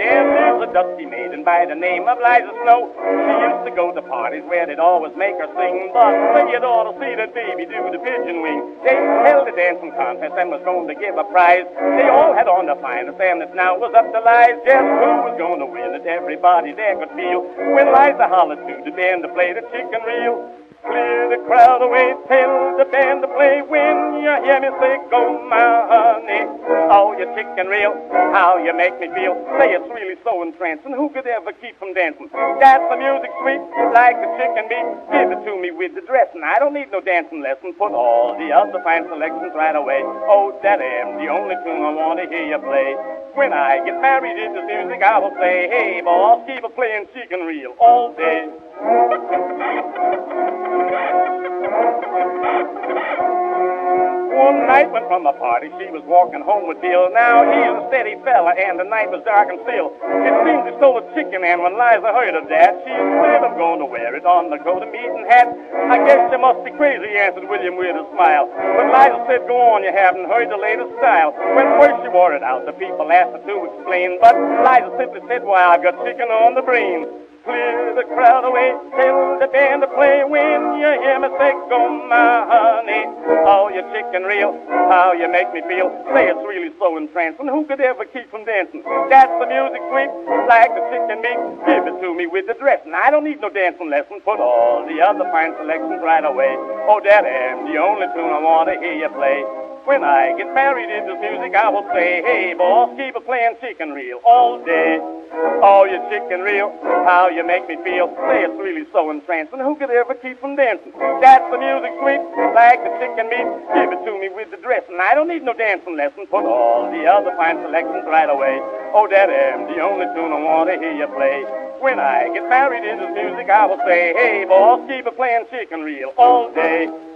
Well, there's a dusty maiden by the name of Liza Snow. She used to go to parties where they'd always make her sing. But when you'd ought to see that baby do the pigeon wing. They held a dancing contest and was going to give a prize. They all had on the finest, and it now was up to Liza just who was going to win it. Everybody there could feel when Liza hollered to the band to play the chicken reel. Clear the crowd away, tell the band to play. When you hear me say, go my honey, oh, you chicken reel, how you make me feel. Say it's really so entrancing, who could ever keep from dancing? That's the music sweet, like the chicken beat. Give it to me with the dressing, I don't need no dancing lesson. Put all the other fine selections right away. Oh, that am the only tune I want to hear you play. When I get married into music, I will say, hey, boss, keep a playing chicken reel all day. One night went from a party, she was walking home with Bill. Now he's a steady fella, and the night was dark and still. It seems he stole a chicken, and when Liza heard of that, she said, I'm going to wear it on the go-to-meeting hat. I guess you must be crazy, answered William with a smile. But Liza said, go on, you haven't heard the latest style. When first she wore it out, the people asked her to explain. But Liza simply said, why, I've got chicken on the brain. Clear the crowd away, tell the band to play. When you hear me say, go my honey, oh, you chicken reel, how you make me feel. Say it's really so entrancing, who could ever keep from dancing? That's the music sweet, like the chicken meat. Give it to me with the dressing, I don't need no dancing lesson. Put all the other fine selections right away. Oh, that am the only tune I want to hear you play. When I get married into music, I will say, hey, boss, keep a playing chicken reel all day. Oh, you chicken reel, how you make me feel. Say it's really so entrancing, who could ever keep from dancing? That's the music sweet, like the chicken meat. Give it to me with the dressing, I don't need no dancing lesson. Put all the other fine selections right away. Oh, that am the only tune I want to hear you play. When I get married into music, I will say, hey, boss, keep a playing chicken reel all day.